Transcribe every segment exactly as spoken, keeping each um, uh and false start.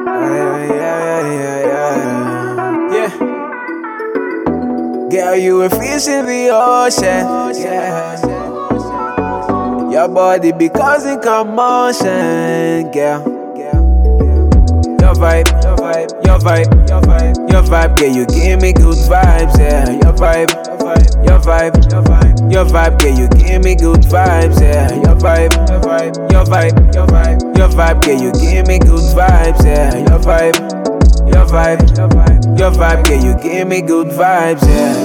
Yeah, yeah, yeah, yeah, yeah. Girl, you a fish in the ocean. Yeah. Your body be causing commotion, girl. Your vibe, your vibe, your vibe, your vibe, your vibe, yeah, you give me good vibes, yeah. Your vibe, your vibe, your vibe, your vibe, yeah, you give me good vibes, yeah. Your vibe, your vibe, your vibe, your vibe, your vibe, yeah, you give me good vibes, yeah. Your vibe, your vibe, your vibe, your vibe, yeah, you give me good vibes, yeah.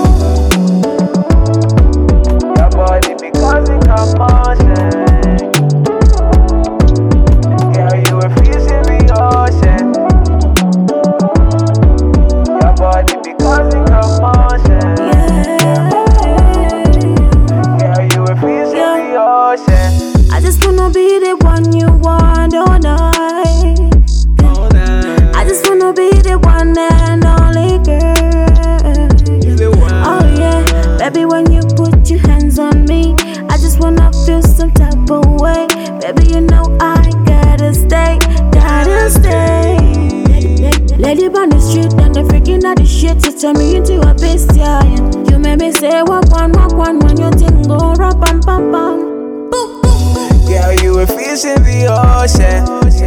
Your body be causing commotion. Girl, you a fish in the ocean. Your body be causing commotion. Girl, you a fish in the ocean. I just wanna be the one you want all night. All night. I just wanna be the one and only girl. You the one. Oh yeah, baby, when you put your hands on me, I just wanna feel some type of way. Baby, you know I gotta stay, gotta stay. Lady on the street and they freaking out the shit. You turn me into a beast, yeah. You made me say walk one, walk one when your thing go rap, pam, pam, pam. Girl, you a fish in the ocean.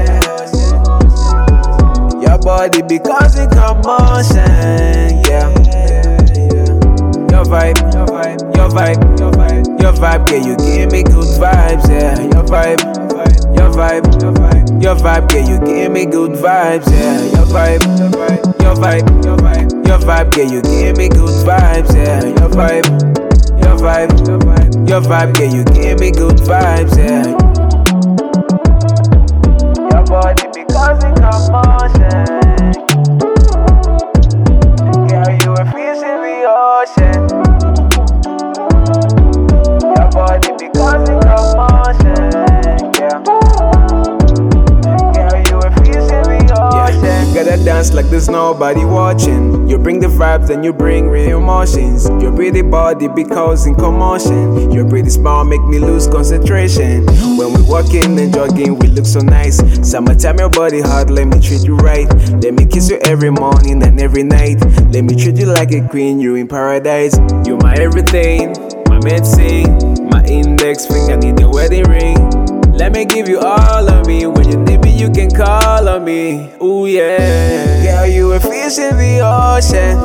Your body be causing commotion, yeah. Your vibe, your vibe, your vibe, your vibe, your vibe, yeah, you give me good vibes, yeah. Your vibe, your vibe, your vibe, your vibe, yeah, you give me good vibes, yeah. Your vibe, your vibe, your vibe, your vibe, yeah, you give me good vibes, yeah. Your vibe, your vibe, your vibe, your vibe, yeah, you give me good vibes, yeah. Your body be causing commotion. Girl, you a fish in the ocean. Your body be causing commotion, yeah. Girl, you a fish in the ocean. Gotta dance like there's nobody watching. You bring the vibes and you bring real emotions. Your pretty body be causing commotion. Your pretty smile make me lose concentration. When we walking and jogging, we look so nice. Summertime, your body hot, let me treat you right. Let me kiss you every morning and every night. Let me treat you like a queen, you in paradise. You my everything, my medicine, my index finger, need your wedding ring. Let me give you all of me. When you need me, you can call on me. Ooh yeah. Girl, you a fish in the ocean.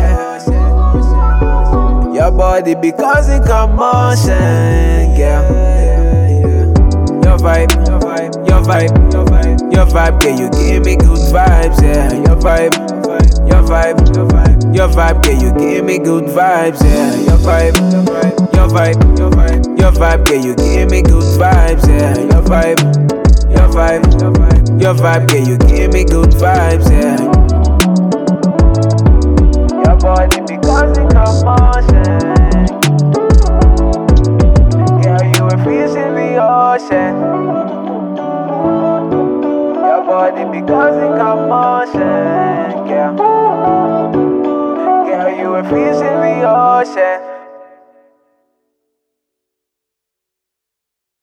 Your body be causing commotion, girl. Your vibe, your vibe, your vibe, your vibe, your vibe, yeah, you give me good vibes, yeah. Your vibe, your vibe, your vibe, your vibe, yeah, you give me good vibes, yeah. Your vibe, your vibe, your vibe, your vibe, yeah, you give me good vibes, yeah. Your vibe, your vibe, your vibe, your vibe, yeah, you give me good vibes, yeah. Your body be causing commotion. Girl, you a fish in the ocean. Your body be causing commotion, girl. Girl, you a fish in the ocean.